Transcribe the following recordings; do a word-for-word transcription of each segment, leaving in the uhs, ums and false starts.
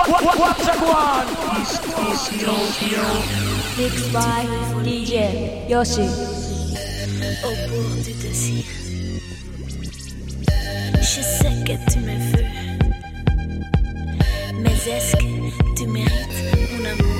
What, what, what's that one? Mixed by D J Yoshi. Au bout du désir, je sais que tu me veux, mais est-ce que tu mérites mon amour?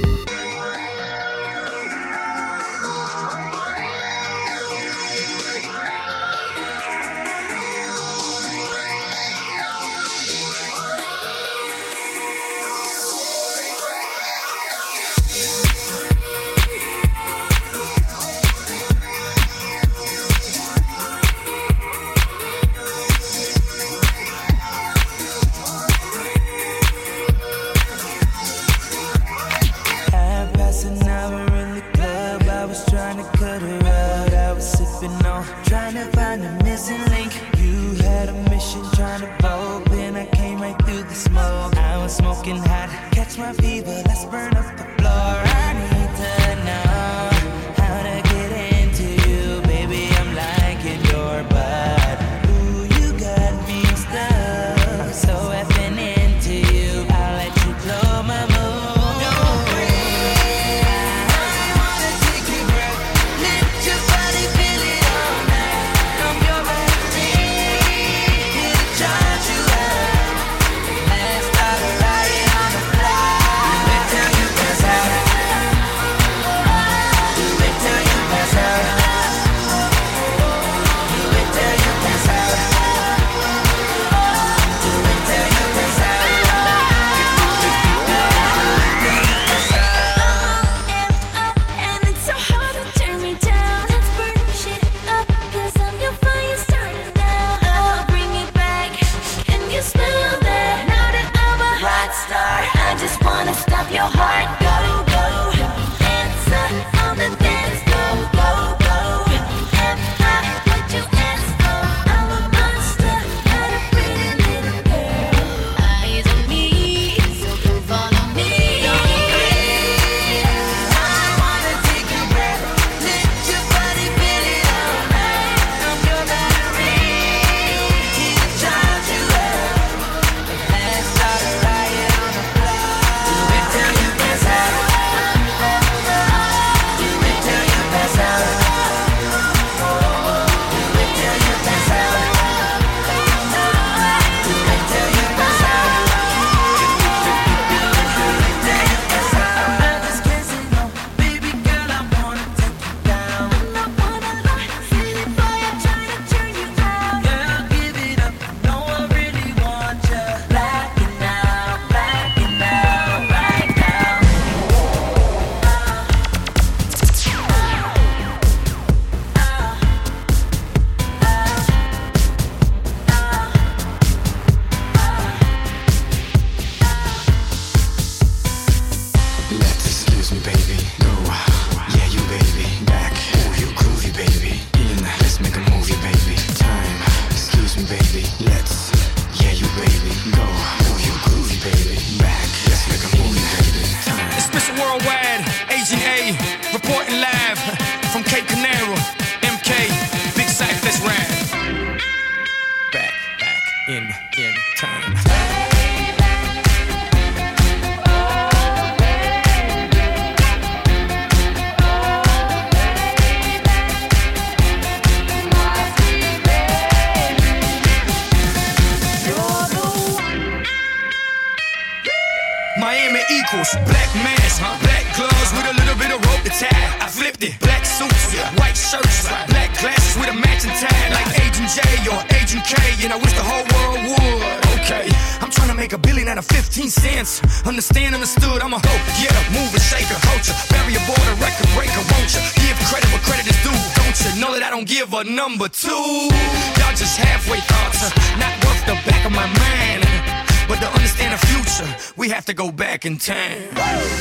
Miami equals black mask, black gloves with a little bit of rope to tie. I flipped it, black suits, white shirts, black glasses with a matching tie, like Agent J or Agent K, and I wish the whole world would. Okay, I'm trying to make a billion out of fifteen cents. Understand, understood, I'm a hoe, yeah, mover, shaker, culture, barrier border, record breaker, won't you? Give credit where credit is due, don't you? Know that I don't give a number two. Y'all just halfway thoughts, not worth the back of my mind. But to understand the future, we have to go back in time.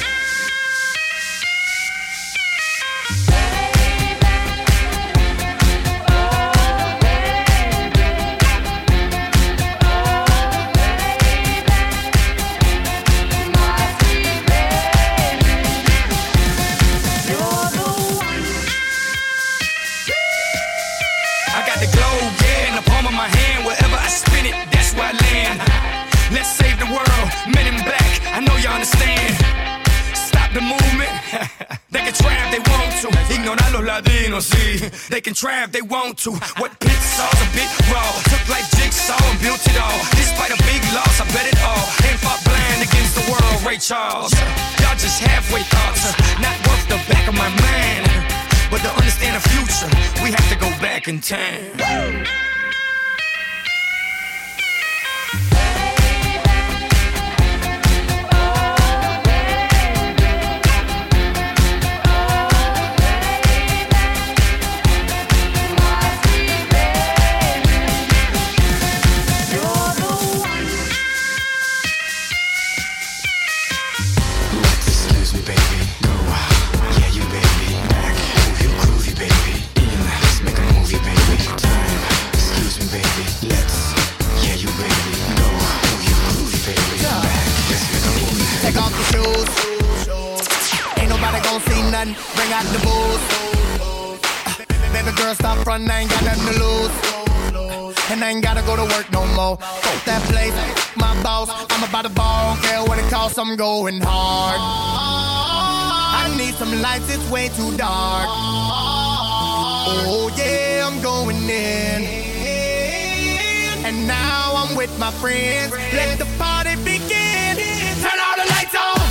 I got the globe, yeah, in the palm of my hand. Wherever I spin it, that's where I land. Let's save the world, men in black, Ladino, see. They can try if they want to. What pit saw's a bit raw. Took like jigsaw and built it all. Despite a big loss, I bet it all. And fought blind against the world, Ray Charles. Y'all just halfway thoughts, not worth the back of my mind. But to understand the future, we have to go back in time. Bring out the booze. Uh, baby girl, stop frontin', I ain't got nothing to lose. And I ain't gotta go to work no more. Fuck that place, my boss. I'm about to ball, don't care what it costs, I'm going hard. I need some lights, it's way too dark. Oh yeah, I'm going in. And now I'm with my friends. Let the party begin. Turn all the lights on.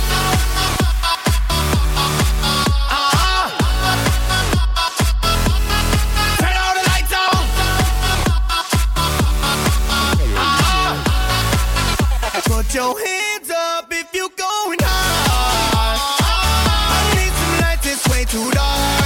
Put your hands up if you going hard. I need some lights, it's way too dark.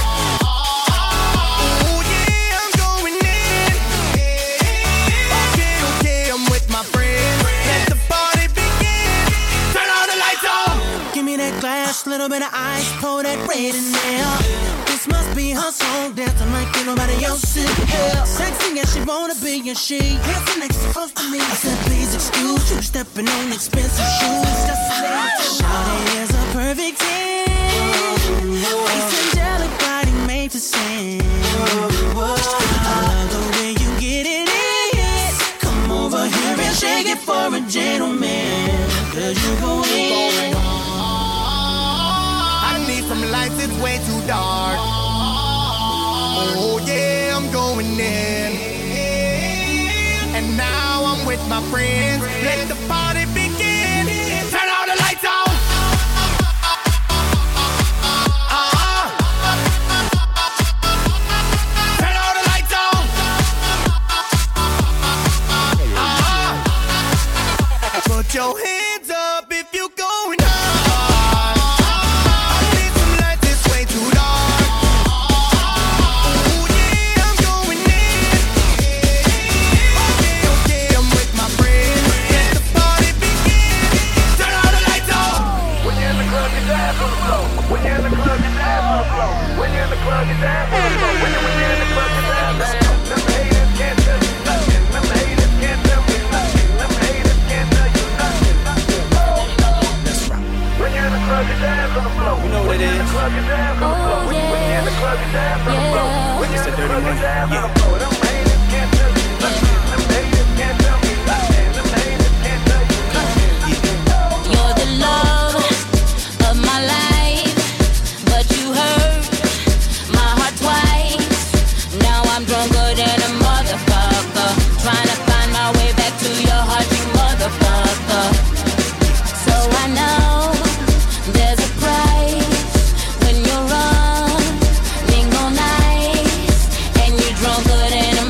Oh yeah, I'm going in. Okay, okay, I'm with my friends. Let the party begin. Turn all the lights on. Give me that glass, little bit of ice, pour that red in there. This must be her song, dancing like ain't nobody else in here. Sexy as she wanna be, and she dancing next to close to me. I said, please excuse you, stepping on expensive shoes. Just a little shawty is a perfect ten. Face angelic, body made to sin. I love the way you get it in. Come over here and shake it for a gentleman. Cause you go in. I need some lights, it's way too dark. Oh yeah, I'm going in. And now I'm with my friends. Let the party begin. Turn all the lights on. Uh-huh. Turn all the lights on. Uh-huh. Put your hands up if you going hard. I need some lights, it's way too dark. Oh yeah, I'm going in. Okay, okay, I'm with my friends. Let the party begin. Turn all the lights on. When you're in the club, you dance on the floor. When you're in the club, you dance on the floor. When you're in the club, you dance on the floor. When you're in the club, you dance on the floor. Them haters can't tell you nothing. Them haters can't tell me nothing. Them haters can't tell you nothing. That's right. When you're in the club, you dance on the floor. You know what it is. When you're in the club, you dance on the floor. When you're in the club, you dance on the floor. When you're in the club, you dance on the floor. Them haters can't tell you nothing. Them haters can't tell me nothing. Them haters can't tell you nothing. You're the love of my life, but you hurt my heart twice. Now I'm drunker than a motherfucker, trying to find my way back to your heart, you motherfucker. So I know there's a price when you're running all night, and you're drunker than a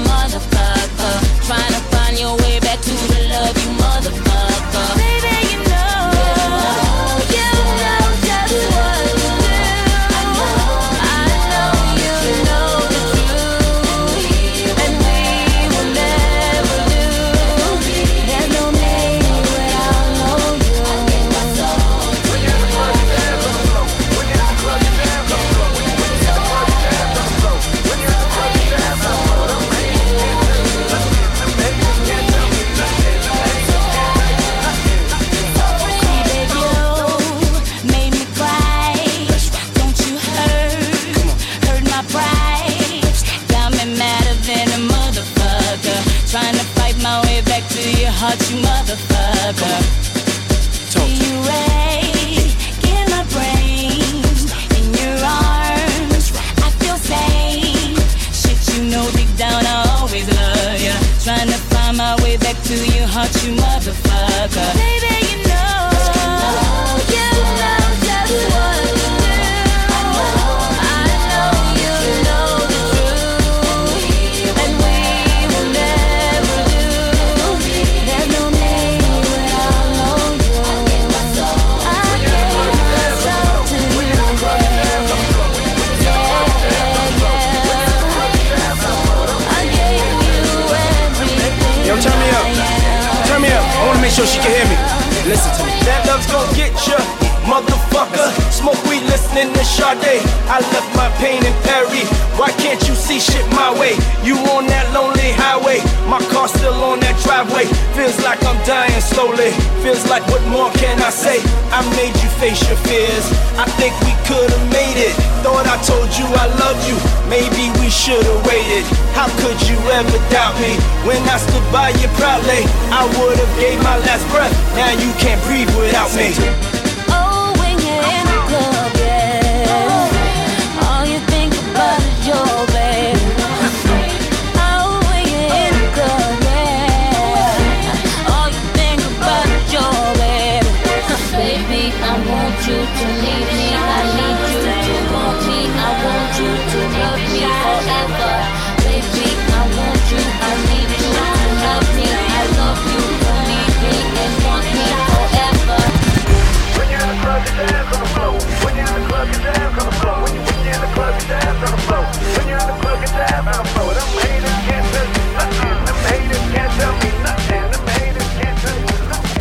sure she can hear me. Listen to me. That love's gon' get ya, motherfucker. Smoke weed listening to Sade. I left my pain in Paris. Why can't you see shit my way? You on that lonely highway, my car still on that driveway. Feels like I'm dying slowly. Feels like what more can I say? I made you face your fears. I think we could've made it. Thought I told you I loved you. Maybe we should've waited. How could you ever doubt me? When I stood by you proudly, I would've gave my last breath. Now you can't breathe without me. Oh, when you're in the club, yeah, all you think about is your baby. Oh, when you're in the club, yeah, all you think about is your baby. Baby, I want you to need me. I need you to want me. I want you to love me forever. Baby, I want you. I need you to love me. I love you to need me and want me forever. When you're in the club, you dance on the floor. When you're in the club, you dance on the floor. When you're in the club, you dance on the floor. When you're in the club, you dance on the floor. Them haters can't tell me nothing. Them haters can't tell me nothing. Them haters can't tell me nothing.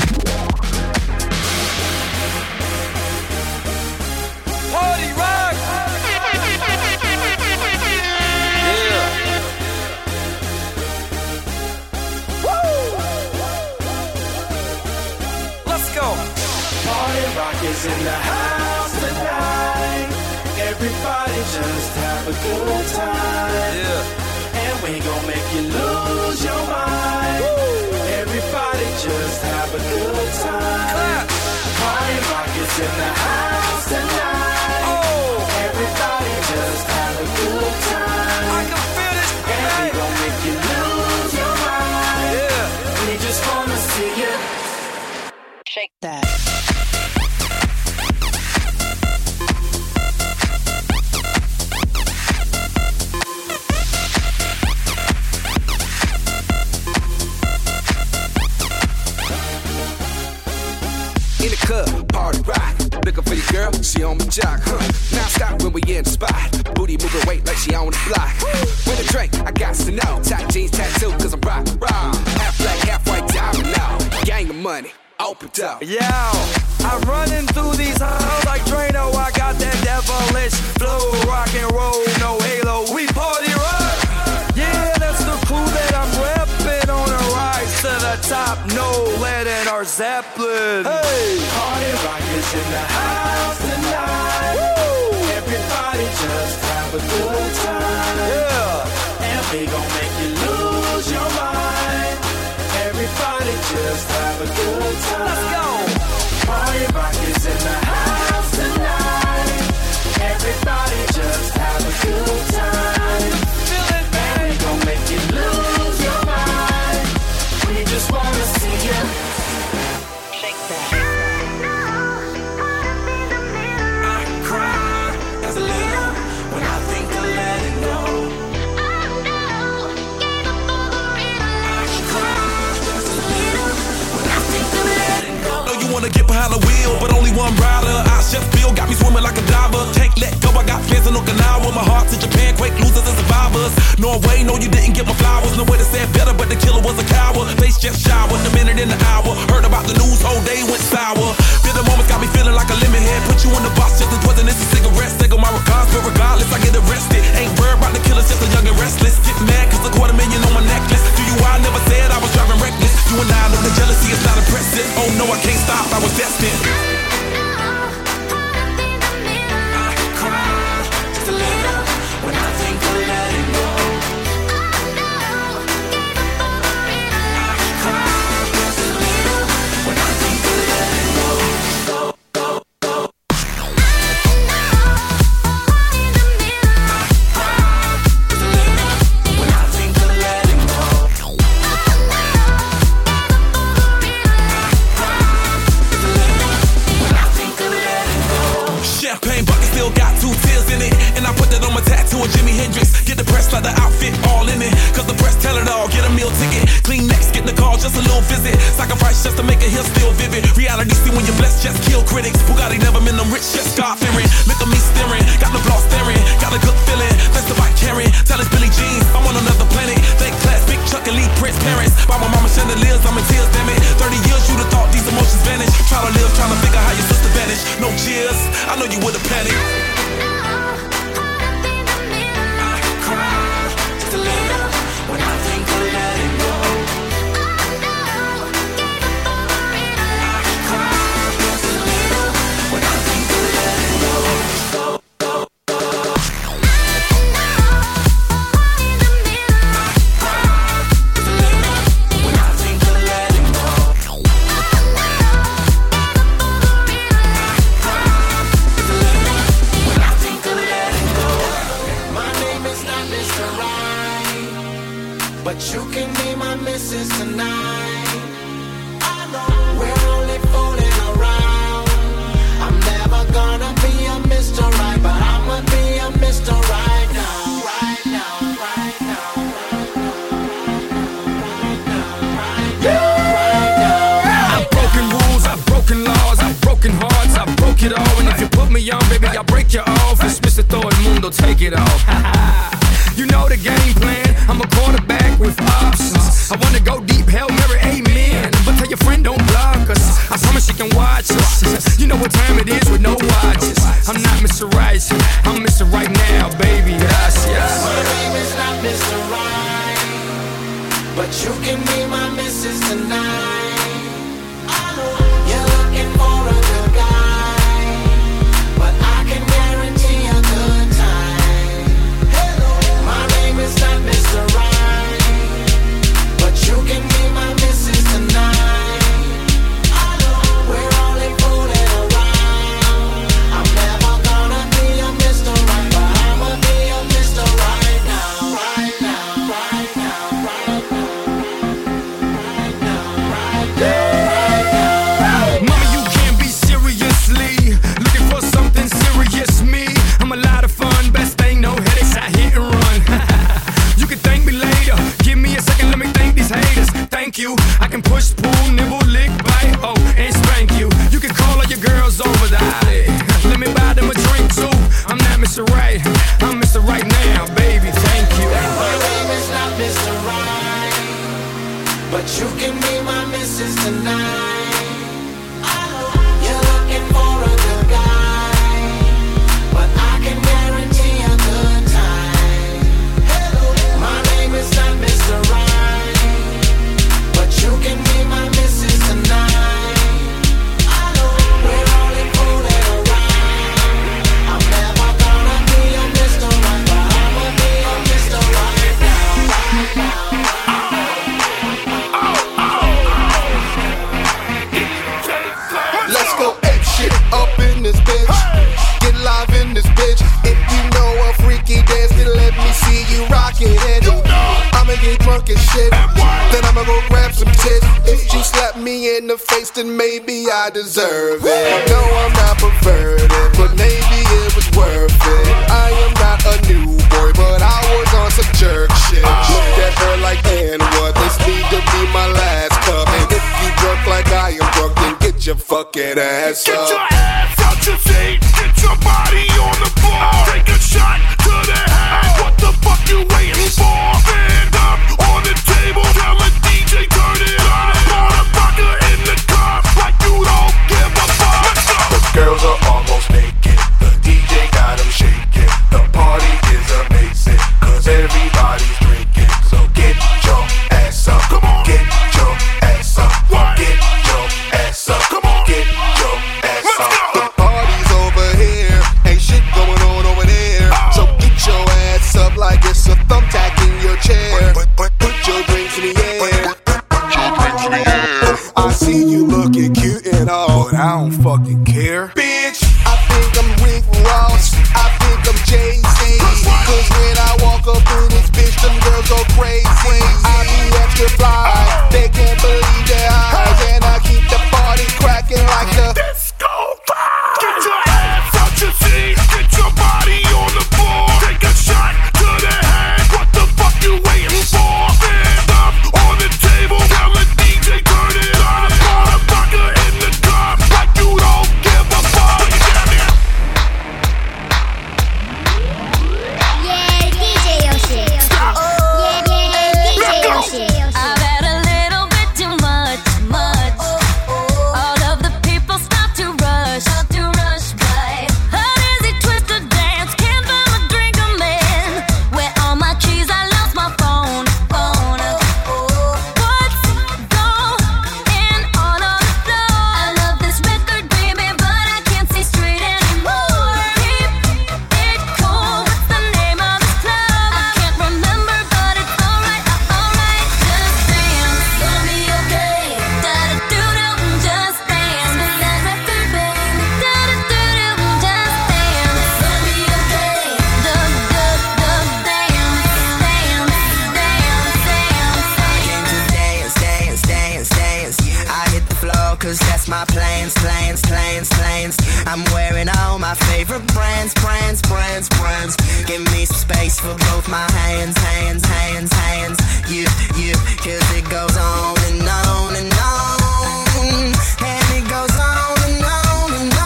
Party rock! Yeah. Woo! Let's go. Party rock is in the house tonight. Everybody just have a good time. Yeah. And we gon' make you lose your mind. Everybody just have a good time. Clap. Party rock is in the house tonight. Oh. Everybody just have a good time. I can feel this. And we gon' make you lose your mind. Yeah. We just wanna see you Shake that. In the club, party rock. Looking for your girl, she on my jock, huh? Now stop when we in the spot. Booty moving weight like she on the block. With a drink, I got to know. Tight jeans tattoo, cause I'm rock, raw. Half black, half white diamond now. Gang of money, open up. Yo, I'm running through these halls like Drano. I got that devilish flow, rock and roll, no halo. We party rock. Yeah, that's the clue that I'm repping on a rise to the top. No lead in our Zeppelin. Hey, Party rock is in the house tonight. Woo! Everybody just have a good time. yeah. And we gon' make you lose your mind. Everybody just have a good time. Let's go. Party rock is in the house tonight. Everybody just have a good time. Feel it, And we gon' make you lose your mind. We just wanna see you Shake that. I cry as a little when I think of letting go. I cry as a little when I think of letting go. Know you wanna get behind the wheel, but only one rider. I just feel got me swimming like a diver. Can't let go, I got plans in Okinawa. My heart to Japan, quake losers and survivors. Norway, no, you didn't get my flowers. No way to say it better, but the killer was a coward. Face just showered, a minute in the hour. Heard about the news, whole day went sour. Bitter moments got me feeling like a lemon head. Put you in the box just as poison, it's a cigarette. Single my regards, but regardless, I get arrested. Ain't worried about the killers, just a young and restless. Get mad, cause a quarter million on my necklace. Do you, I never said I was driving reckless. You and I know the jealousy is not impressive. Oh no, I can't stop, I was destined. I cry just a little when I think of letting go. I cry just a little when I think of letting go. Go, go, go. I cry just a little when I think of letting go. Champagne bucket still got two tears in it. And I put that on my tattoo of Jimi Hendrix. Get the press like the outfit all in it. Cause the press tell it all, get a meal ticket. Clean next, get the call, just a little visit. Sacrifice just to make it here still vivid. Reality see when you're blessed, just kill critics. Bugatti never been them rich, just God fearing. Look at me staring, got the block staring. Got a good feeling, that's the bike carrying. Tell us Billie Jean, I'm on another planet. Thank class, big Chuck and Lee Prince parents. By my mama chandeliers, I'm in tears, damn it. thirty years years, I know you would have panicked. I cry just a little when I think of letting go. I cry just a little when I think of letting go. Go, go, go. But you can be my missus tonight. I know we're only fooling around. I'm never gonna be a Mister Right, but I'ma be a Mister Right now. Right now, right now, right now, right now, right now. I've broken rules, I've broken laws, I've broken hearts, I've broke it all. And if you put me on, baby, I'll break you off. It's Mister Todo el Mundo, take it off. You know the game plan, I'm a quarterback with options. I wanna go deep, Hail Mary, amen. But tell your friend don't block us, I promise she can watch us. You know what time it is with no watches. I'm not Mister Right, I'm Mister Right now, baby, gracias. My name is not Mister Right, but you can be my missus tonight. I know you're looking for a good guy, but I can guarantee a good time. Hello, my name is not Mister Right, but you can be my missus tonight. I know we're only fooling around. I'm never gonna be a Mister Right, but I'ma be a Mister Right now. Right now, right now, right now, right now, right now, right now. Mama, you can't be seriously looking for something serious. Me, I'm a lot of fun, best thing, no headaches, I hit and run. You can thank me later, give me a second, let me thank these haters. Thank you, I can push, pull, nibble, lick, bite, oh, and spank you. You can call all your girls over the alley, let me buy them a drink too. I'm not Mister Right, I'm Mister Right now, baby, thank you. My name is not Mister Right, but you can be my missus tonight. I know you're looking for a good guy, but I can guarantee a good time. Hello, my name is not Mister Right, but you can be my missus tonight. I know we're only fooling around. I'm never gonna be a Mister Right, but I'ma be a Mister Right now. Right now. Let's go ape shit up in this bitch. Get live in this bitch. If you know a freaky dance, then let me see you rockin' it. I'ma get drunk as shit, then I'ma go grab some tits. If you slap me in the face, then maybe I deserve it. No, I'm not perverted, but maybe it was worth it. I am not a new boy, but I was on some jerk shit. Look at her like, and what? This need to be my last cup. And if you drunk like I am drunk, then get your fucking ass up. Get your ass out your seat, get your body on the floor. Take a shot to the head. What the fuck you waiting for? Stand up on the table, tell the D J turn it on. Pour a vodka in the cup like you don't give a fuck. The girls are almost naked, the D J got them shaking. The party is amazing, cause everybody's drinking. So get your ass up, come on, get your ass up, What? get your ass up, Come on. get your ass Let's up. go. The party's over here, ain't shit going on over there. So get your ass up like it's a thumbtack in your chair. Put your drinks in the air. I see you looking cute and all, but I don't fucking care. Bitch, I think I'm Rick Ross, I think I'm Jay-Z. Cause when I walk up in this bitch, them girls go crazy. I be extra fly, they can't believe their eyes. And I keep the party cracking like the Disco vibe. Get your ass out your seat, get your body on the floor. Take a shot to the head. What the fuck you waiting for? Stand up on the table, tell the D J turn it on. Pour a vodka in the cup like you don't give a fuck. Yeah, D J Yoshi. Yeah, yeah, D J Yoshi. I've had a little bit too planes, planes, planes. I'm wearing all my favorite brands, brands, brands, brands. Give me some space for both my hands, hands, hands, hands. You, you, cause it goes on and on and on. And it goes on and on and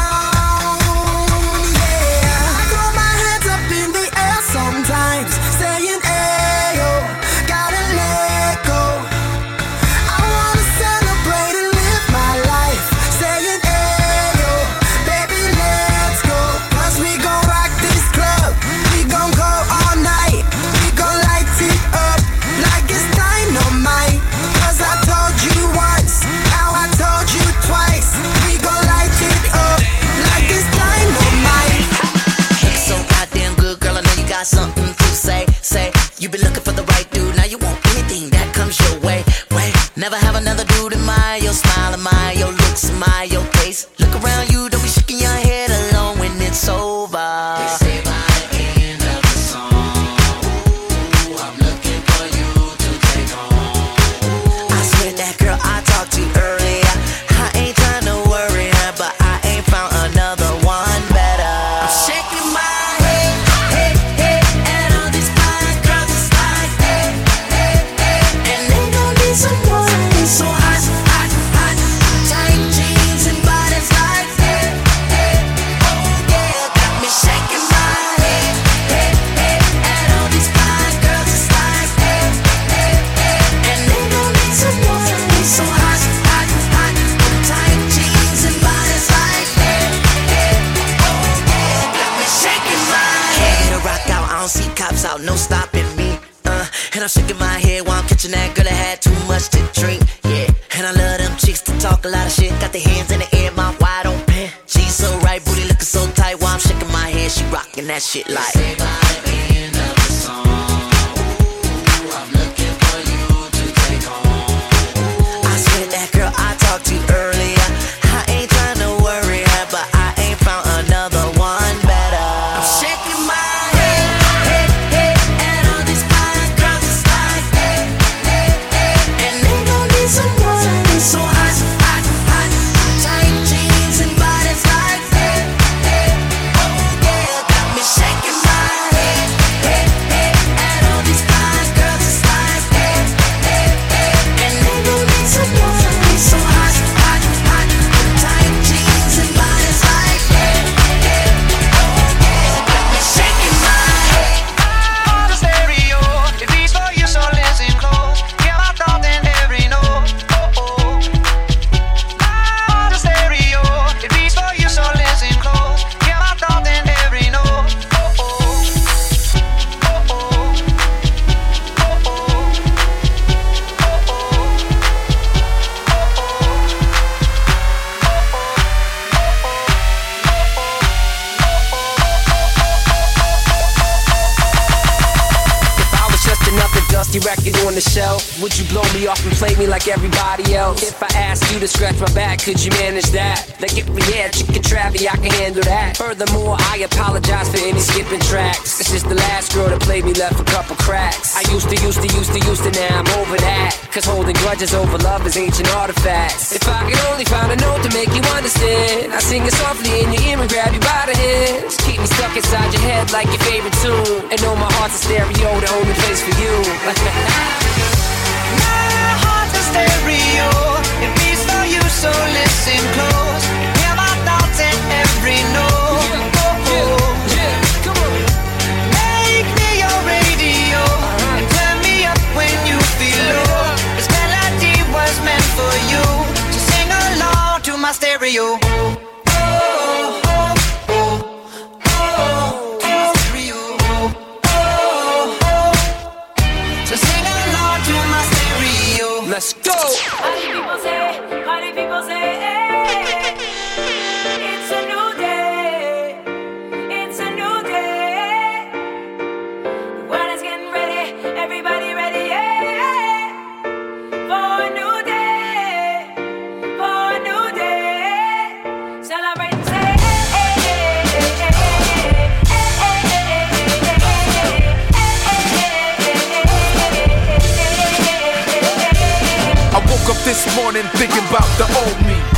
on. Yeah, I throw my hands up in the air sometimes, saying, ayo, gotta let go. I wanna celebrate and live my life, saying, ayo, baby, let's go. Cause we gon' rock this club, we gon' go all night. We gon' light it up like it's dynamite. Cause I told you once, now I told you twice. We gon' light it up like it's dynamite. Look so goddamn good, girl, I know you got something to say. Say, you been looking for the right dude, now you want anything that comes your way. Wait, never have another dude in mind. Your smile in mind, your looks in mind, your face. Look around you, don't be shaking your head alone when it's over. They say by the end of the song, ooh, I'm looking for you to take home. I swear that girl I talked to earlier, I ain't trying to worry her, but I ain't found another one better. I'm shaking my head, head, head, and all these fine girls is like, hey, hey, hey, and they gon' need someone so hot, hot, hot, tight jeans and bodies like, hey, hey, oh yeah, got me shaking my head, head, head, and all these fine girls is like, hey, hey, hey, and they gon' need someone so hot, hot, hot, tight jeans and bodies like, hey, hey, oh yeah, got me shaking my head. Ready to rock out, I don't see cops out, no stopping me. Uh, and I'm shaking my head while I'm catching that girl that had too much to drink. Yeah, and I love them chicks to talk a lot of shit. Got their hands in the air, mouth wide open. She's so right, booty looking so tight while I'm shaking my head. She rocking that shit like. Say by the end of the song, ooh, I'm looking for you to take home. I swear that girl I talked to earlier, I ain't trying to worry her, but I ain't found another one better. I'm shaking my head, head, head, and all these fine girls is like, hey, hey, hey, and they gon' need someone so hot, hot, hot, tight jeans and bodies like, hey, hey, oh yeah, got me shaking my head, head, head, and all these fine girls is like, hey, hey, hey, and they gon' need someone so hot, hot, hot, tight jeans and bodies like, hey, hey, oh yeah, got me shaking my head. On the stereo, it beats for you, so listen close. Hear my thoughts in every note. Oh oh. On the stereo, it beats for you, so listen close. Hear my thoughts in every note. Oh oh. Oh oh. Oh If I was just another dusty record on the shelf, would you blow me off and play me like everybody else? If I asked you to scratch my back, could you manage that? Like if we had chicken travi, I can handle that. Furthermore, I apologize for any skipping tracks. This is the last girl that played me, left a couple cracks. I used to, used to, used to, used to, now I'm over that. Cause holding grudges over love is ancient artifacts. If I could only find a note to make you understand, I sing it softly in your ear and grab you by the hands. Keep me stuck inside your head like your favorite tune, and know my heart's a stereo, the only place for you. My heart's a stereo, it beats for you, so listen close. Hear my thoughts in every note. Oh, oh. Make me your radio, and turn me up when you feel low. This melody was meant for you, so sing along to my stereo. Oh, oh, oh, oh, oh, stereo. Oh, oh, so sing along to my stereo. Let's go! Party people say, party people say, hey, it's a new day, it's a new day. The world is getting ready, everybody ready, yeah, for a new day, for a new day. Celebrate and say, hey, hey, hey, hey, hey, hey, hey, hey, hey, hey, hey, hey. I woke up this morning thinking about the old me.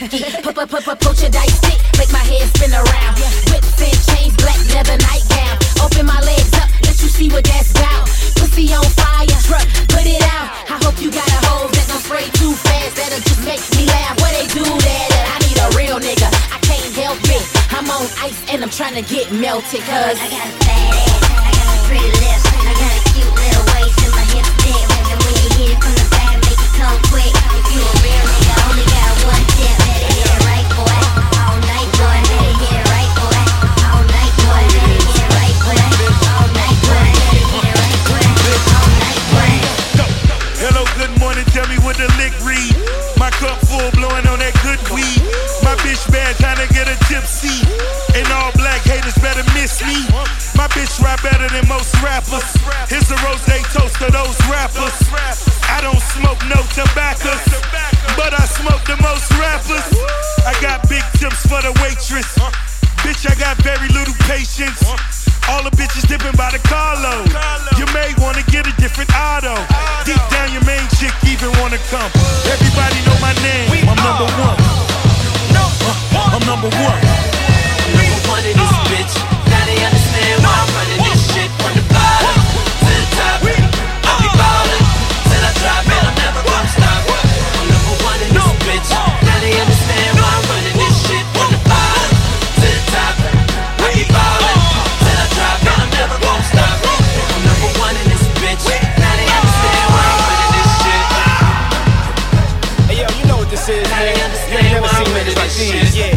fifty. Put, put, put, put, put your dice stick, make my head spin around. Whips and chains, black leather nightgown. Open my legs up, let you see what that's about. Pussy on fire, truck, put it out. I hope you got a hose that don't spray too fast. That'll just make me laugh. Where they do that? I need a real nigga. I can't help it. I'm on ice and I'm trying to get melted. Cause I got a fat ass, I got a pretty lips, I got a cute little waist and my hips big. And when you hit it from the back, make it come quick. If you a real nigga, only got one tip. Let it hit right, boy. All night, boy. Let it hit right, boy. All night, boy. Let it hit right, boy. All night, boy. Let it hit right, boy. All night, boy. Hello, good morning. Tell me what the lick read. My cup full, blowing on that good weed. My bitch bad, trying to get a tipsy. And all black haters better miss me. My bitch rap better than most rappers. Here's a rose toast to those rappers. I don't smoke no tobacco, but I smoke the most rappers. I got big tips for the waitress. Bitch, I got very little patience. All the bitches dipping by the carload. You may wanna get a different auto. Deep down your main chick even wanna come. Everybody know my name. I'm number one. Uh, I'm number one. Number one in this bitch. Now they understand why I'm running this shit from the bottom to the top. I'll be ballin' till I drop it. I'm never gonna stop. I'm number one in this bitch. Now they understand why I'm running this shit from the bottom to the top. I'll be ballin' till I drop it. I'm never gonna stop. I'm number one in this bitch. Now they understand why I'm running this shit. Hey yo, you know what this is, man. You ain't never seen niggas like these. Yeah.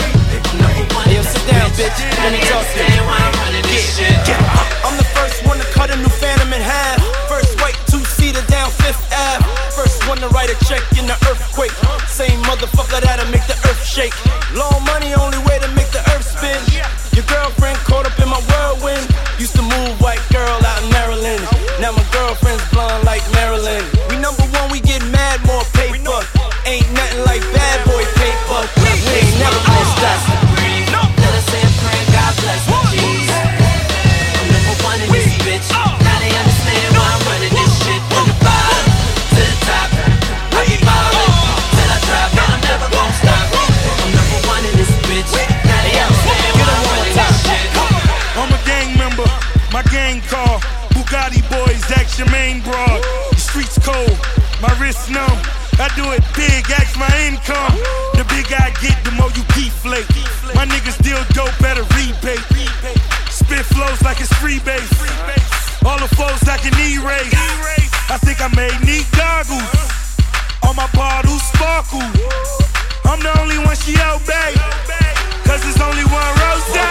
Hey yo, sit down, bitch. Let me talk to you. Yeah, yeah. I'm the first one to cut a new Phantom in half. First white two-seater down Fifth Ave. First one to write a check in the earthquake. Same motherfucker that'll make the earth shake. Long money, only way to make the earth spin. Your girlfriend caught up in my whirlwind. Used to move white girl out in Maryland. Now my girlfriend's blonde like Maryland. We number one, we get mad, more paper. Ain't nothing like bad boy paper. We ain't never gonna stop. Let us say a prayer, God bless me, Jesus. I'm number one in this bitch. Now they understand why I'm running this shit from the bottom to the top. I be ballin' till I drop it. I'm never gonna stop. I'm number one in this bitch. Now they understand why I'm running this shit. I'm a gang member. My gang call Bugatti boys. Ask your main broad. The streets cold. My wrist numb. I do it big, ask my income. The bigger I get, the more you deflate. My niggas deal dope at a rebate. Spit flows like it's free base. All the foes I can erase. I think I made neat goggles. All my bottles sparkle. I'm the only one she obey. Cause there's only one rose. Then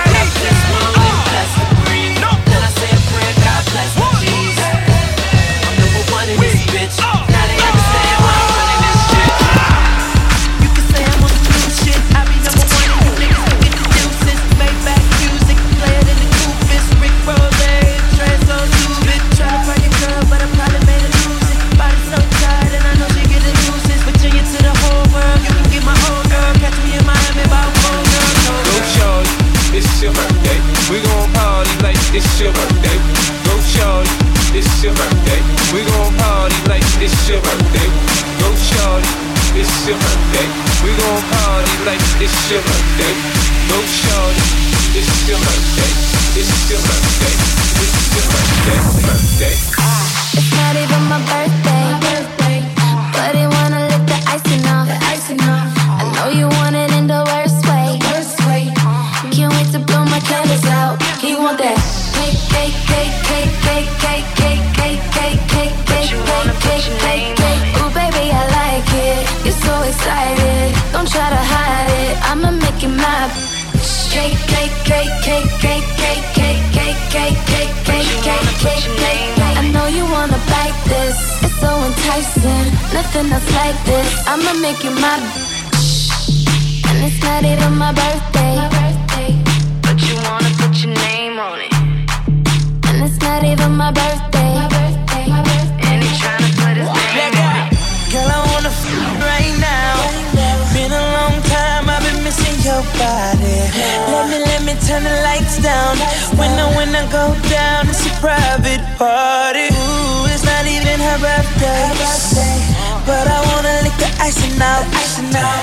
I say a prayer, God bless me, Jesus. I'm number one in this bitch. Now they understand why I'm running this shit. You can say I'm on the new shit. I be number one in you niggas who get the juices. Maybach music, play it in the coopest. Rick Roll, trans so stupid. Try to find your girl, but I probably made her lose it. Body so tired and I know she get the juices. Virginia to the whole world, you can get my whole girl. Catch me in Miami about four girls. Go shorty, it's your birthday. We gon' party like it's your birthday. Go shorty, it's your birthday. We gon' party like it's your birthday. Go shorty, it's your birthday. We gon' party like it's your birthday. Go shorty, it's your birthday. It's your birthday. It's your birthday. Birthday. It's not even my birthday, but he wanna lick the icing off. I know you want it in the worst way. Can't wait to blow my candles out. He want that cake, cake, cake, cake, cake, cake, cake, cake, cake, cake, cake, cake, cake, cake. Ooh, baby, I like it. You're so excited. Don't try to hide it. I'ma make it my cake, cake, cake, cake, cake, cake, cake, cake, cake, cake, cake, cake, cake, cake. I know you wanna bite this. It's so enticing. Nothing else like this. I'ma make it my. And it's not even my birthday. But you wanna put your name on it. And it's not even my birthday. And he tryna put his name on it. Girl, I wanna f right now. Been a long time, I've been missing your body. Let me, let me turn the lights down. When I, when I go down, it's a private party. Ooh, it's not even her birthday. But I wanna lick the icing out.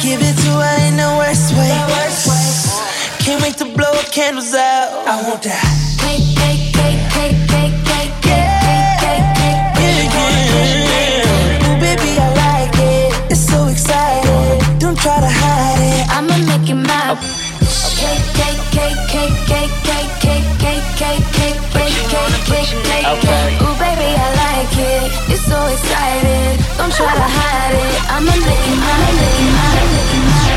Give it to her in the worst way. Can't wait to blow candles out. I want that. Cake, cake, cake, cake, cake, cake, cake, cake, cake, cake. Ooh, baby, I like it. It's so exciting. Don't try to hide it. I'ma make it mine. Cake, cake, cake, cake, cake, cake, cake, cake, cake, cake, cake, cake, cake, cake. Ooh, baby, I like it. It's so exciting. Don't try to hide it. I'ma make it mine, make it mine, make it mine.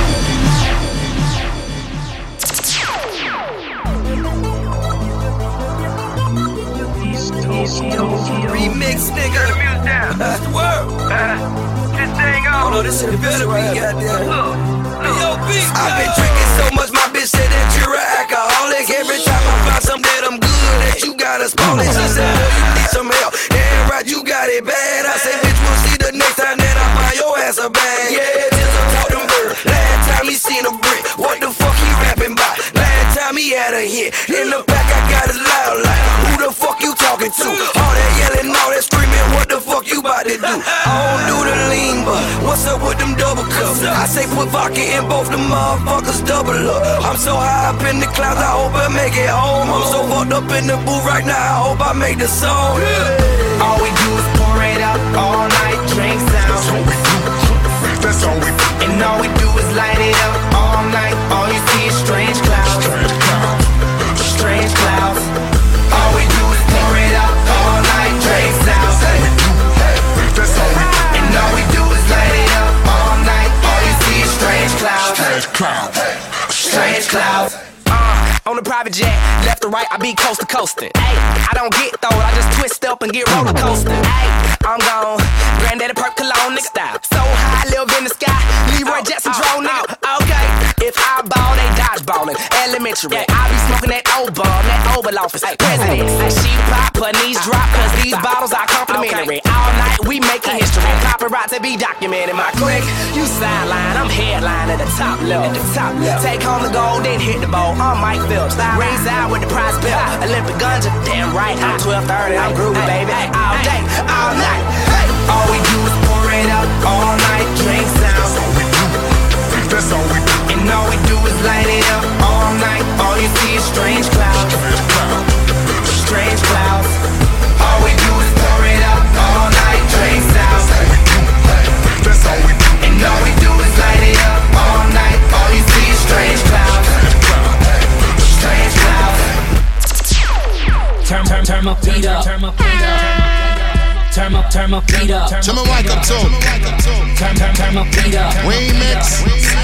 Remix, nigga. Turn the music down. That's the word. Uh, this thing on. Oh no, this shit better be goddamn. Look, Hey, yo, look. beat. I've been drinking so much, my bitch said that you're an alcoholic. Every time I find something that I'm good at, you gotta spoil it. She said, oh, you need some help. Yeah, right, you got it bad. I said, bitch, we'll see the next time that I find your ass a bag. Yeah, just a talk them bird. Last time he seen a brick, what the fuck he rapping about? Last time he had a hit. In the back, I got it loud like, who the fuck you talking to? All that yelling, all that screaming, what the fuck you about to do? I don't do the lean, but what's up with them double cups? I say put vodka in both the motherfuckers double up. I'm so high up in the clouds, I hope I make it home. I'm so fucked up in the booth right now, I hope I make the song. All we do is pour it out all night, drink sound. That's all we do. And all we do is light it up all night. All you see is strange clouds. Strange clouds. All we do is pour it out all night, drink sound. That's all we do. And all we do is light it up all night. All you see is strange clouds. Strange clouds. Strange clouds. On the private jet, left to right, I be coast to coastin'. Ayy, I don't get throwed, I just twist up and get roller coaster. Ayy, I'm gone, granddaddy perk cologne, nigga style. So high, live in the sky, Leroy Jetson drone, nigga. Okay, if I ball, they dodge ballin'. Elementary, I be smoking that old bomb, that Oval Office. Presidents, she pop, her knees drop, cause these bottles are complimentary. All night, we making history. Paparazzi be documenting my clique. You sideline, I'm headline at the top level. At the top level. Take home the gold, then hit the bowl. I'm Mike Phillips. Raise out with the prize belt. Olympic guns, damn right. I'm twelve thirty, I'm groovy, baby. All day, all night. All we do is pour it out all night, drink sound. That's all we do. And all we do is light it up all night. All you see is strange clouds. Strange clouds. All we do is pour it out all night, drink sound. That's all we do. And all we do is light it up all night. All you see is strange clouds. Strange clouds. Turn, turn, turn my feet up. Turn my feet up. Turn my, turn my feet up. Turn my mic up too. Turn, turn, turn my feet up. Remix.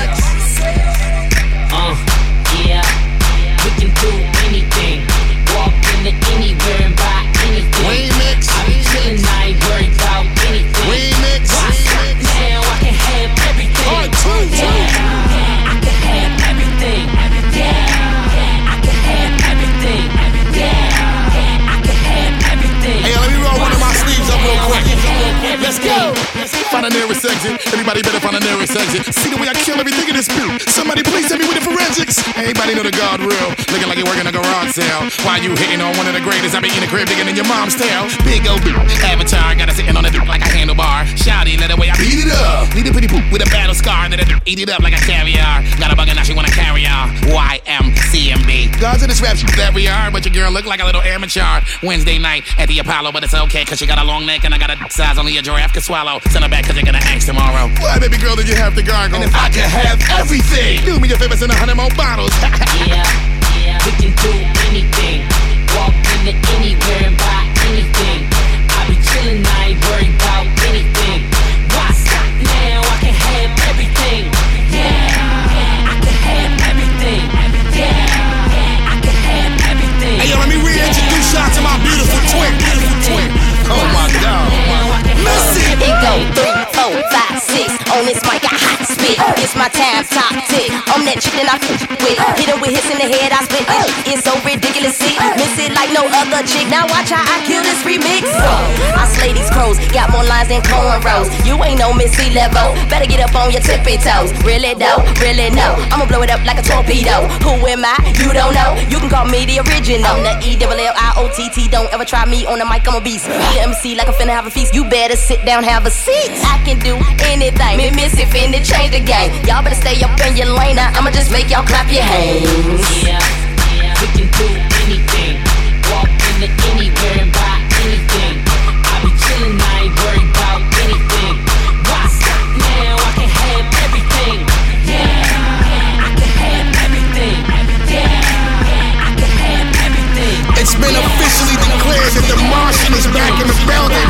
Uh, yeah. We can do anything. Walk into anywhere and buy anything. Remix. I be chillin', I ain't worried about anything. Remix. Why stop now? I can have everything. One, two, two. Yeah, I can have everything. Yeah, I can have everything. Yeah, I can have everything. Hey, let me roll one of my sleeves up real quick. Let's go. Find the nearest exit. Everybody better find the nearest exit. See the way I kill everything in this boot. Somebody please hit me with the forensics. Everybody know the guard real. Looking like you're working a garage sale. While you hitting on one of the greatest, I be in the crib bigger than your mom's tail. Big old boot. Avatar, got her sitting on the dude like a handlebar. Shouty, let the way I beat it up. Need a pretty poop with a battle scar. Let her eat it up like a caviar. Got a bugger now she wanna carry on. Y M C M B. Guns in this rap shit that we are, but your girl look like a little amateur. Wednesday night at the Apollo, but it's okay, cause she got a long neck and I got a size only a giraffe can swallow. Send her back cause you're gonna ask tomorrow. Why, baby girl, did you have to gargle? And if I could have everything, do me a favor, send a hundred more bottles. Yeah, yeah, we can do anything. Walk into anywhere and buy anything. I be chillin', I ain't worried about anything. Why stop now? I can have everything. Yeah, I can have everything. Yeah, I can have everything. Hey, yo, let me reintroduce y'all to my beautiful twin. Beautiful twin. Oh my God. Listen. It go three, four, five, six. On this mic, I hot spit. It's my time, top tick. I'm that chick that I f*** with. Hit him with hits in the head, I spit it. It's so ridiculous, see. Miss it like no other chick. Now watch how I kill this remix. I slay these crows, got more lines than cornrows. You ain't no Missy level. Better get up on your tippy toes. Really though, really no. I'ma blow it up like a torpedo. Who am I? You don't know. You can call me the original. I'm the E L L I O T T. Don't ever try me on the mic. I'm a beast. Be the M C like I'm finna have a feast. You better sit down, have a seat. I can do anything. Me miss it, finna change the game. Y'all better stay up in your lane. Now I'ma just make y'all clap your hands. Yeah, yeah, we can do anything. Walk into anywhere and buy anything. I be chillin', I ain't worried about anything. Why stop now? I can have everything. Yeah, I can have everything. Yeah, I can have everything. It's been officially declared that the Martian is back in the building.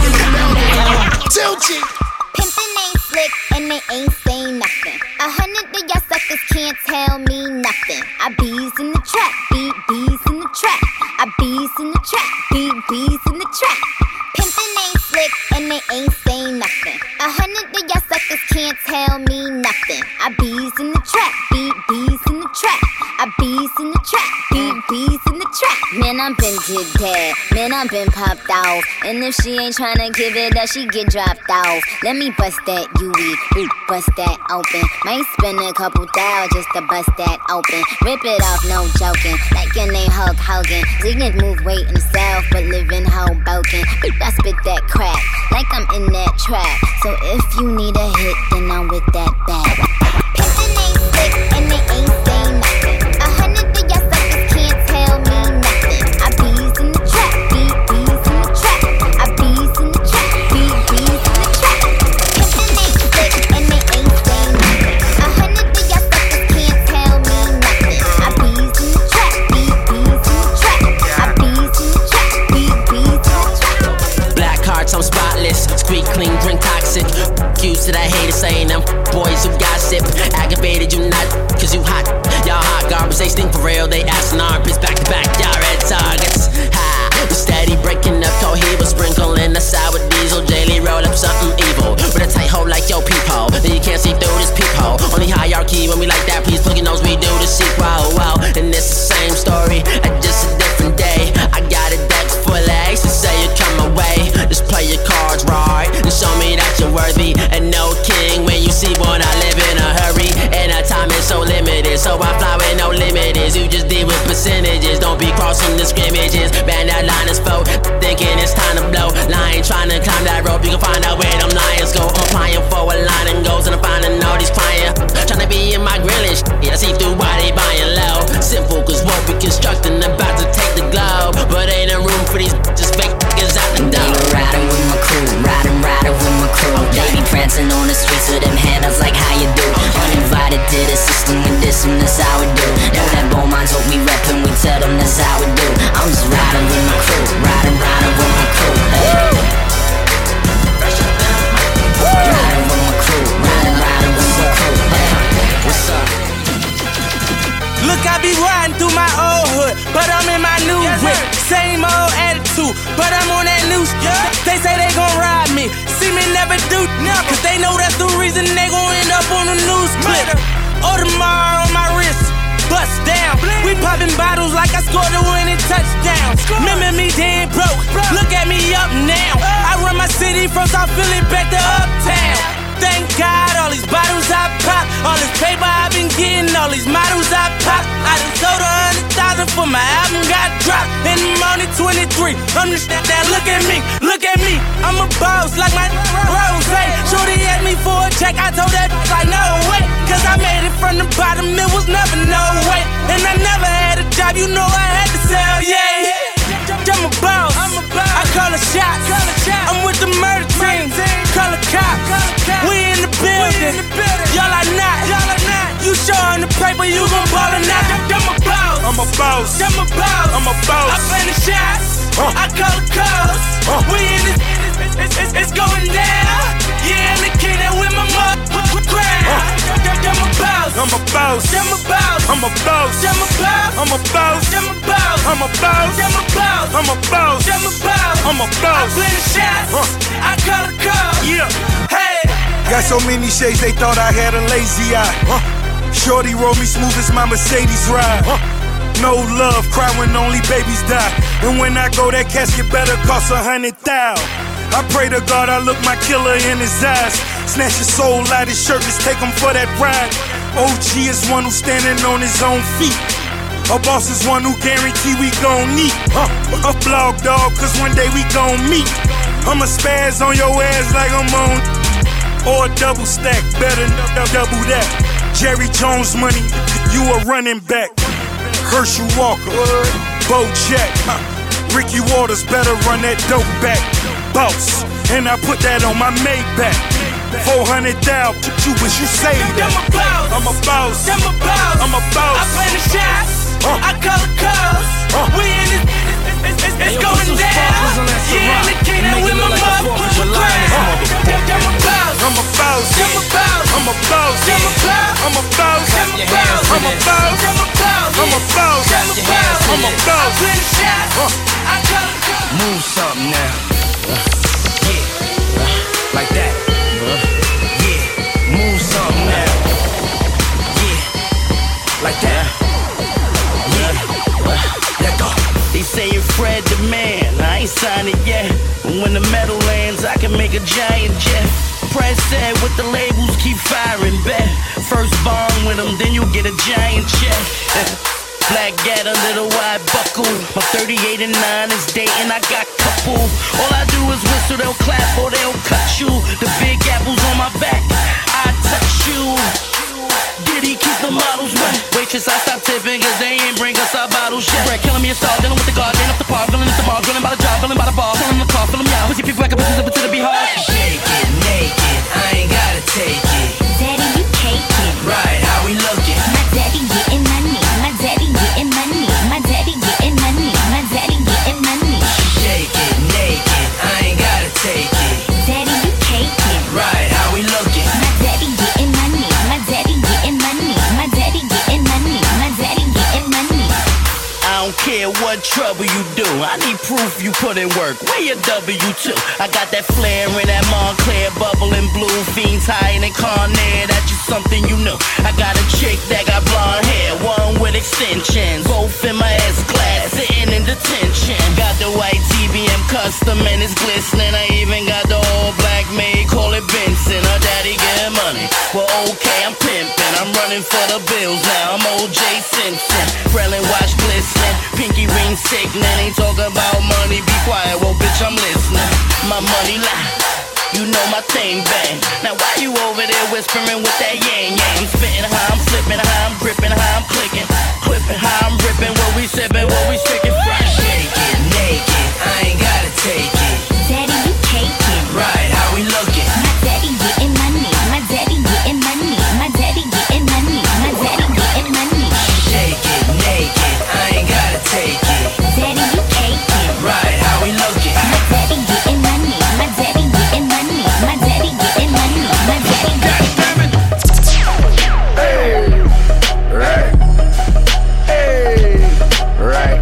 Tilty. Pimpin' ain't slick and they ain't saying nothing. A hundred of y'all suckers can't tell me nothing. I bees in the trap, beat bees in the trap. I bees in the trap, beat bees in the trap. Pimpin' ain't slick and they ain't saying nothing. A hundred of y'all suckers can't tell me nothing. I bees in the trap, beat bees in the trap. I bees in the trap, beat bees in the trap. Man, I'm been did that. Man, I'm been popped out. And if she ain't tryna give it up, she get dropped off. Let me bust that U E, bust that open. Might spend a couple thou just to bust that open. Rip it off, no joking. Like your name Hulk Hogan. Ziggins move weight in the south, but live in Hoboken. I spit that crack, like I'm in that trap. So if you need a hit, then I'm with that bag. Pimpin' ain't slick and they ain't saying nothing. A hundred of y'all suckers can't tell me nothing. I bees in the trap, beat bees in the trap. I bees in the trap, beat bees in the trap. Pimpin' ain't slick and they ain't saying nothing. A hundred of y'all suckers can't tell me nothing. I bees in the trap, beat bees in the trap. I bees in the trap, beat bees in the trap. Black hearts, I'm spotless. Squeak clean, drink toxic. Used to that hater saying them boys who gossip. Aggravated, you not, cause you hot. Y'all hot garbage, they stink for real. They assin' armpits back to back. Y'all red targets. Ha! We steady breaking up cohiba, sprinkling the sour diesel. Daily roll up something evil. With a tight hole like yo peephole. Then you can't see through this peephole. Only hierarchy when we like that, please plug your nose, we do the sequel. Wow, and it's the same story, just a different day. I got a deck full of eggs to say you come away. Just play your cards right and show me that you're worthy. And no king when you see one, I live in a hurry. And our time is so limited, so I fly with no limits. You just deal with percentages, don't be crossing the scrimmages. Band that line is full, thinking it's time to blow. Line trying to climb that rope, you can find out where them lions go. I'm applying for a line and goes, and I'm finding all these clients trying to be in my grill and shit. I see through why they buying low. Simple, cause what we constructing about to take the globe. But ain't a room for these just fake niggas out the door. Riding with my crew, riding, riding with my crew. They be prancing on the streets with them handles like how you do. Uninvited to the system with this and that's how we do. Know that bone minds what we reppin', we tell them that's how we do. I'm just riding with my crew, riding, riding with my crew. Hey. Riding with my crew, riding, riding with my crew. Hey. What's up? Look, I be riding through my old hood, but I'm in my new whip. Same old attitude, but I'm on that new stuff. They say they gon' ride me, see me never do, cause they know that's the reason they gon' end up on the news clip. Audemars on my wrist, bust down. We popping bottles like I scored a winning touchdown. Remember me dead broke, look at me up now. I run my city from South Philly back to Uptown. Thank God, all these bottles I pop, all this paper I've been getting, all these models I pop. I done sold a hundred thousand for my album got dropped. And I'm only twenty-three, I'm just that, look at me, look at me. I'm a boss like my Rose. Shorty asked me for a check, I told that like no way. Cause I made it from the bottom, it was never no way. And I never had a job, you know I had to sell, yeah. I'm a boss, I call a shot. I'm with the murder team, call a cop. We in the building, y'all are not. You showing the paper, you gon' ball or not. I'm a boss, I'm a boss, I'm a boss, I'm a boss. I play the shots, I call the calls. We in this, it's, it's, it's going down. Yeah, I'm the king that with my mother crown. I'm a boss, I'm a boss, I'm a boss, I'm a boss, I'm a boss, I'm a boss, I'm a boss, I'm a boss, I'm a boss, I'm a boss, I'm a boss, I'm a boss. I play the shots, I call the calls. Yeah, hey. Got so many shades they thought I had a lazy eye. Shorty roll me smooth as my Mercedes ride. No love, cry when only babies die. And when I go, that casket better cost a hundred thou. I pray to God I look my killer in his eyes. Snatch his soul out his shirt, just take him for that ride. O G is one who's standing on his own feet. A boss is one who guarantee we gon' meet. Uh, a blog dog, cause one day we gon' meet. I'ma spaz on your ass like I'm on. Or a double stack, better double that. Jerry Jones money, you a running back. Herschel Walker, Bo Jack, huh. Ricky Waters better run that dope back. Boss, and I put that on my Maybach. four hundred thousand, you wish you saved that. I'm a boss, I'm a boss, I'm a boss. I play the shots, uh. I call the calls. Uh. We in it, it's, it's, it's going down. Yeah, in the kingdom with my motherfucking crown. I'm a boss, I'm a boss, I'm a boss, I'm a boss, I'm a boss, I'm a boss, I'm a boss, I'm a boss, I'm a boss, I'm a boss, I'm a boss, I'm a boss. I play the shots, I call the calls. Move something now. Yeah, like that. Yeah, move something now. Yeah, like that. Yeah, let go. They saying Fred the man, I ain't signed it yet. But when the metal lands, I can make a giant jet. Press said with the labels, keep firing back. First bond with them, then you get a giant check. Black gat, a little wide buckle. My thirty-eight and nine is dating, I got couple. All I do is whistle, they'll clap or they'll cut you. The big apples on my back, I touch you. Diddy keep the models wet. Waitress, I stop tipping cause they ain't bring us our bottles yet. Bread killing me a star, dealing with the guard, laying up the par, filling up the bar, grilling by the job, filling by the bar, filling the car, filling me out. Pussy people back up, pussy up to the be hard. Shake it, naked, I ain't gotta take it. Daddy, you caking. Right, how we looking? My daddy getting money. My daddy getting money. My daddy getting money. My daddy getting money. Shake it, naked, I ain't gotta take it. Daddy, you caking. Right, how we looking? My daddy getting money. My daddy getting money. My daddy getting money. My daddy getting money. I don't care what trouble you do. I need proof you put in work. Where your W two? I got that flare in that Montclair, bubbling blue. Fiends high and Carnair, that's just something you know. I got a chick that got blonde hair, one with extensions. Both in my S-Class, sitting in detention. Got the white T B M custom and it's glistening. I even got the all black maid, call it Benson. Her daddy get money. Well, okay, I'm pimping. I'm running for the bills now. I'm O J Simpson. Frelin watch glistening. Pinky ring sickening. Ain't talking about money, be quiet. Well, bitch, I'm listening. My money lie. You know my thing bang. Now why you over there whispering with that yang yang? I'm spitting how I'm flipping, how I'm gripping, how I'm clicking, clipping, how I'm ripping. What we sipping, what we sticking. Shake it, naked, I ain't gotta take it. Daddy, you caking. Right, how we looking? My daddy getting money. My daddy getting money. My daddy getting money. My daddy getting money. Shake it, naked, I ain't gotta take it. Daddy, you caking. Right, how we looking? My daddy getting money. My daddy getting money. My daddy getting money. My daddy getting money. Hey, right. Hey, right.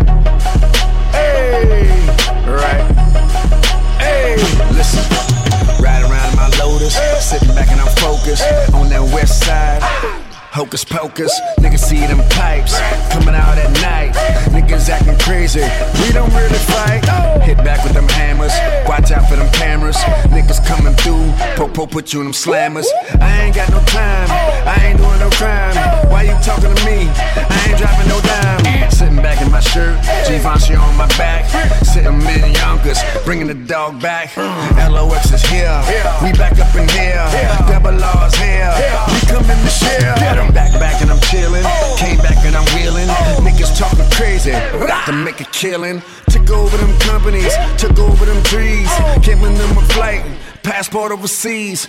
Hey, right. Hey, listen. Riding around in my Lotus, sitting back and I'm focused on that west side. Hocus pocus, niggas see them pipes coming out at night. Niggas acting crazy, we don't really fight. Hit back with them hammers, watch out for them cameras. Niggas coming through, po-po put you in them slammers. I ain't got no time, I ain't doing no crime. Why you talking to me? I ain't dropping no dime. Sitting back in my shirt, Givenchy on my back. Sitting in Yonkers, bringing the dog back. L O X is here, we back up in here. Double R's here, we come in the share. I'm back, back and I'm chillin'. Came back and I'm wheelin'. Niggas talking crazy, about to make a killin'. Took over them companies, took over them trees. Giving them a flight, passport overseas.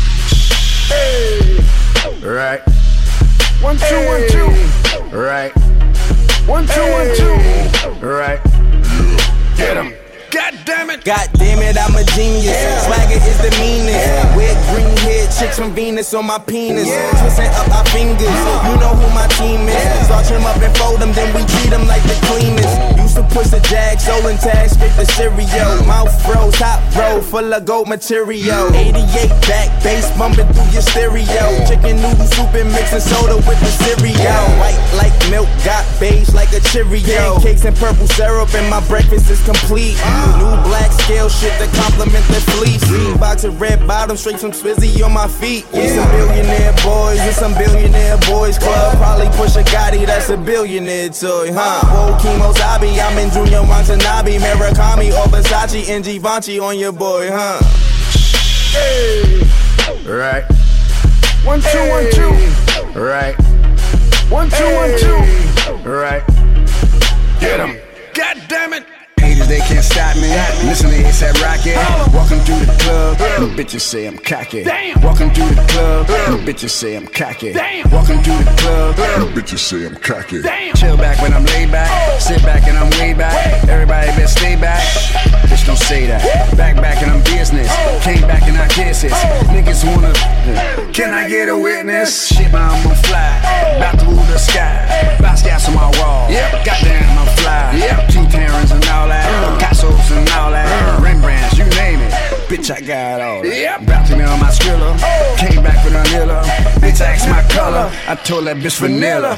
Hey, right. One, two, hey. one, two. Right. One, two, hey. one, two. Right. Get him. God damn it. God damn it, I'm a genius. Yeah. Swagger is the meanest. Yeah. Weird green head chicks from Venus on my penis. Yeah. Twisting up our fingers. Yeah. You know who my team is. Yeah. Starch them up and fold them, then we treat them like the cleanest. Used to push the jag, stolen tag, straight the cereal. Mouth froze, top roll, full of gold material. eighty-eight back, bass bumping through your stereo. Chicken noodle soup and mixing soda with the cereal. White like milk got beige like a Cheerio. Pancakes and purple syrup and my breakfast is complete. New black scale shit to compliment the fleece. Box of red bottoms straight from Swizzy on my feet. We some billionaire boys in some billionaire boys club. Probably push a Gotti, that's a billionaire toy, huh? Whoa, Kimosabi, I'm in Junior Watanabe, Murakami or Versace and Givenchy on your boy, huh? Hey, right. One, two, hey. one, two. Right. One, two, hey. one, two. Right. Get 'em. God damn it. Haters, they can't stop me. Listen to A$AP Rocky. Walking through the club, the bitches say I'm cocky. Walking through the club, the bitches say I'm cocky. Walking through the club, the bitches say I'm cocky. Chill back when I'm laid back. Sit back and I'm way back. Everybody better stay back. Bitch, don't say that. Back, back and I'm business. Came back and I guess it. Niggas wanna. Can I get a witness? Shit, man, I'm on fly. About to rule the sky. Bounce gas on my wall. Goddamn, I'm fly. King Terrence and all that. Picasso's and all that. Rembrandts, you name it. Bitch, I got all that. About to me on my Skrilla. Came back with Anilla. Bitch, I asked my color. I told that bitch vanilla.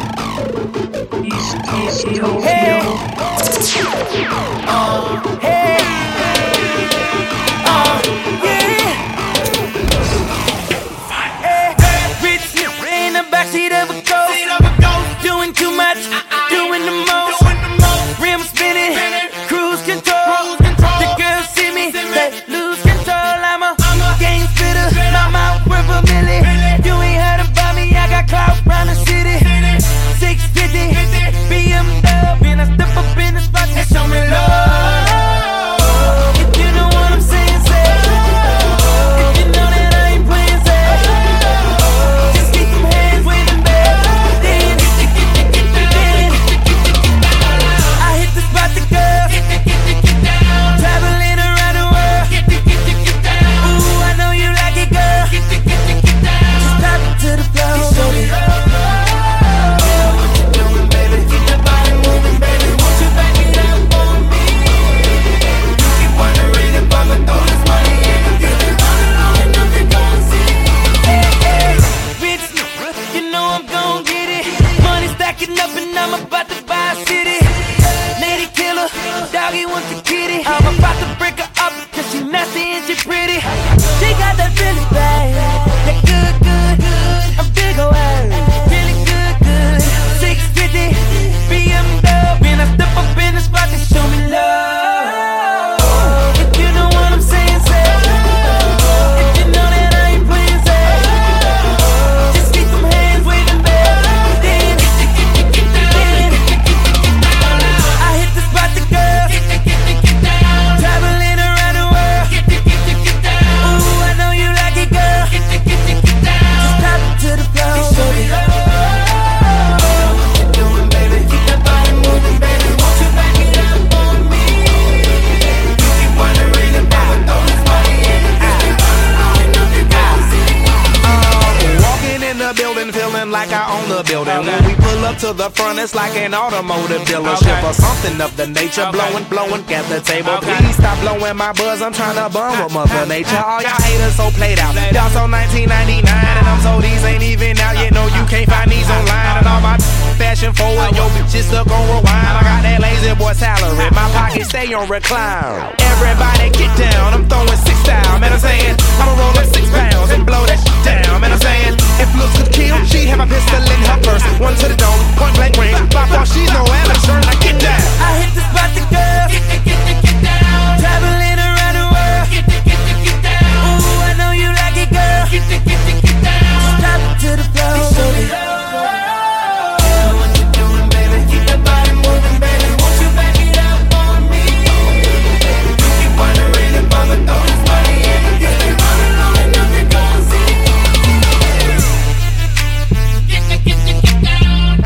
Hey. Uh, hey. Uh, yeah. Hey. Rich in the backseat of a ghost. Doing too much. Doing the most. Rim spinning. Cruise control. The girls see me. They lose control. I'm a game spitter. My mouth worth a million. You ain't heard about me. I got clout round the city. six fifty. B M W. And I step up in the spot and show me love. If you know what I'm saying, say. If you know that I ain't playing, say. Just keep them hands waving back. Then, then I hit the spot to go. Traveling around the world. Ooh, I know you like it, girl. Just drop it to the floor. Show me love. Up and I'm about to buy a city. Lady killer, doggy wants a kitty. I'm about to break her up cause she nasty and she pretty. She got that really bad, that good, good, good. I'm big away, really good, good. six fifty, B M W. And I step up in the spot to show me love. If you know what I'm saying, say. If you know that I ain't playing, say. Just keep them hands waving back. I hit the spot to go. Traveling around the world. Ooh, I know you like it, girl. Just drop it to the floor. Show me love. What you doing, baby? Keep that body moving, baby. Won't you back it up on me? You keep wondering about what all this money is. Walking in the building, feeling like I own the building. When we pull up to the front, it's like an automotive dealership or something of the nature. Blowing, blowing at the table. Please stop blowing my buzz. I'm trying to bum with Mother Nature. All y'all haters so played out. Y'all so nineteen ninety-nine, and I'm so these ain't even out yet. No, you can't find these online. And all my fashion forward, yo, bitches stuck on rewind. I got that lazy boy salary. My pocket stay on recline. Everybody get down. I'm throwing six down. Man, I'm saying I'ma roll up six pounds and blow that shit down. Man, I'm saying if looks could kill, she'd have a pistol in her purse. One to the dome, point blank range. By far, she's no amateur. I get down. I hit the spot to go. Traveling around the world. Ooh, I know you like it, girl. Just drop it to the floor. Show me love. What you doing, baby? Keep that body moving, baby. Won't you back it up on me? You keep wondering about what all this money is. You keep running long enough, you're gonna see. Get, get, get, get, get down.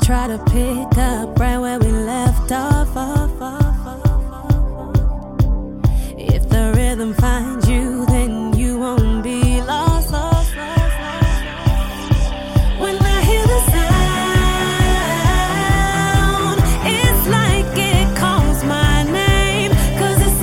try to pick up right where we left off. off, off, off, off. If the rhythm finds you, then you won't be lost. lost, lost, lost. When I hear the sound, it's like it calls my name, 'cause it's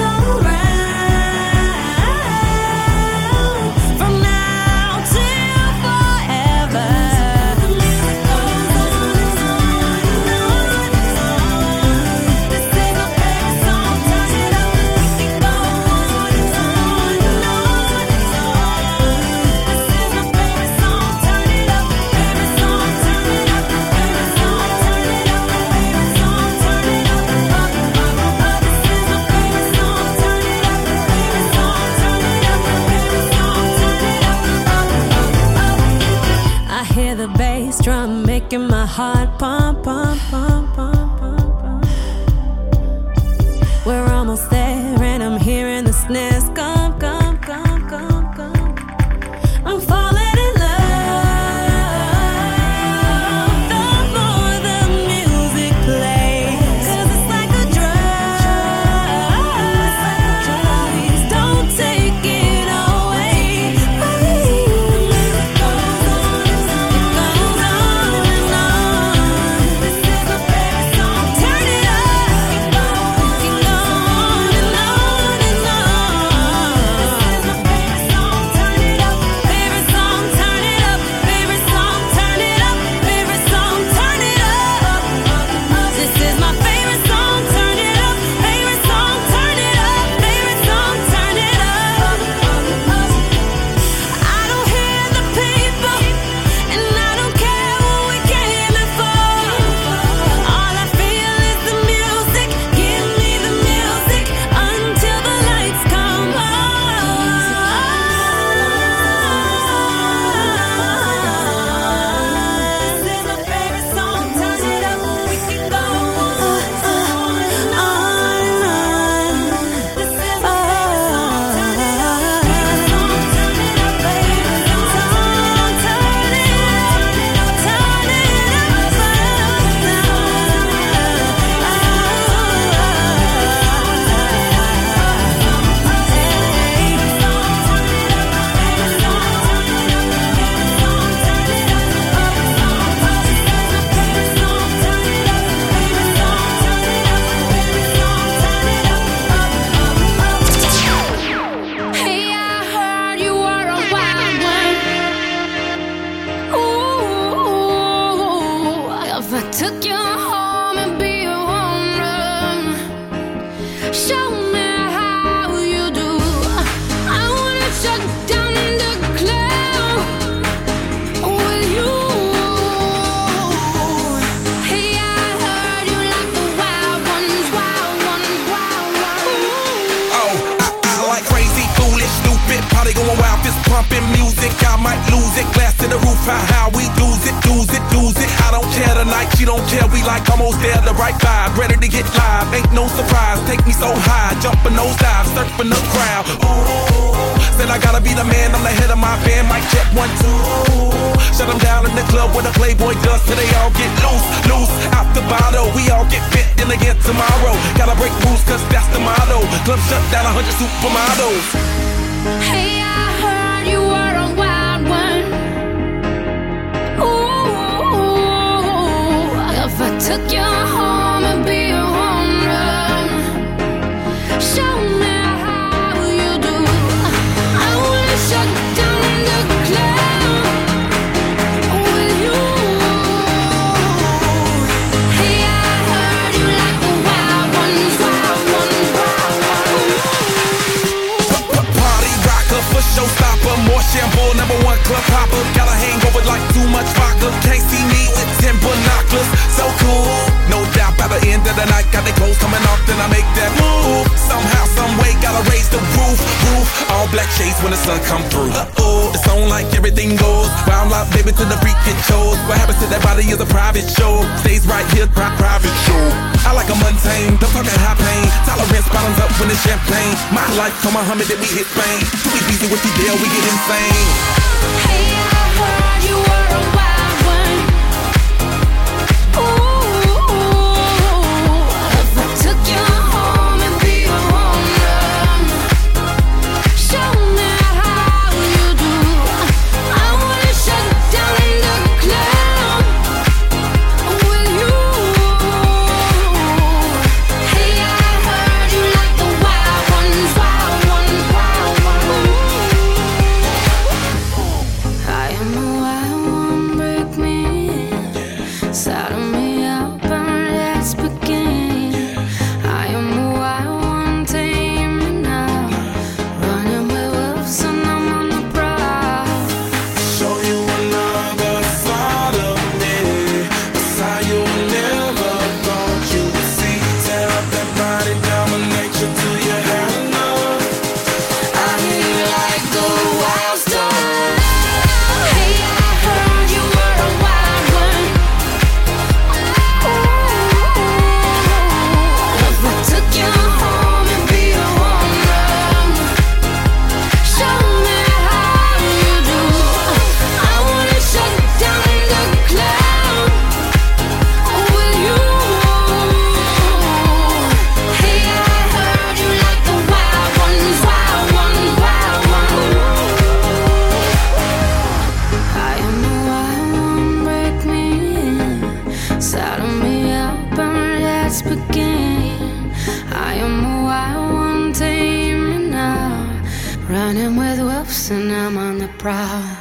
around from now till forever. The music goes on and on and on and on. This is my favorite song, turn it up. We can go on and on and on and on. This is my favorite song, turn it up. Favorite song, turn it up. Favorite song, turn it up. Favorite song, turn it up. Up, up, up. This is my favorite song, turn it up. Favorite song, turn it up. Favorite song, turn it up. Up, up, up. I hear the bass drum making my heart pump, pump, pump, pump, pump, pump. We're almost there, and I'm hearing the snares come, come, come, come, come. I'm falling in love the more the music plays, 'cause it's like a drug. Please don't take it away. The music goes on and on. It goes on and on. This is my favorite song. Turn it up. We can go on and on and on. This is my favorite song. Turn it up. Favorite song. Turn it up. Favorite song. Turn it up. Favorite song. Turn it up. This is my favorite song. Turn it up. Favorite song. Turn it up. Favorite song. Turn it up. I don't hear the people, and I don't care what we came in for. All I feel is the music. Give me the music until the lights come on. This is my favorite song. Turn it up. We can go on and on and on. This is my favorite song. Turn it up. Favorite song. Turn it up. Favorite song. Turn it up. Turn it Hey, I heard you were a wild one. Ooh, if I took you home and be a home run, show me how you do. I wanna shut down the club with you. Hey, I heard you like the wild ones, wild ones, wild ones. Oh, I, I like crazy, foolish, stupid, party going wild, fist pumping music. I might lose it, glass to the roof, how, how we lose it, lose it, lose it. I don't care tonight, she don't care, we like almost there, the right vibe, ready to get live, ain't no surprise, take me so high, jumping those dives, surfing the crowd. Ooh, said I gotta be the man, I'm the head of my band, mic check one, two. Shut them down in the club where the Playboy does, till they all get loose, loose, out the bottle. We all get fit in again tomorrow. Gotta break rules, 'cause that's the motto. Club shut down, a hundred supermodels. Hey, I heard you were a wild one. Ooh, if I took you home and be a home run, show me how you do. I wanna shut down the club with you. Hey, I heard you like the wild ones, wild ones, wild ones. Party rocker for showstopper, more shampoo, number one club hopper. Got a hangover like too much vodka. Can't see me with ten binoculars. So cool, no doubt by the end of the night. Got the clothes coming off, then I make that move. Somehow, some way, gotta raise the roof, roof. All black shades when the sun come through. Uh-oh, it's on like everything goes. Wild out, baby, to the freak it shows. What happens to that body is a private show. Stays right here, pri- private show. I like a mundane, don't talk at high pain. Tolerance bottoms up when it's champagne. My life, come Muhammad, then we hit Spain. Too easy with the deal, we get insane. Hey, I heard you were a wild one. Ooh. Running with wolves and I'm on the prowl.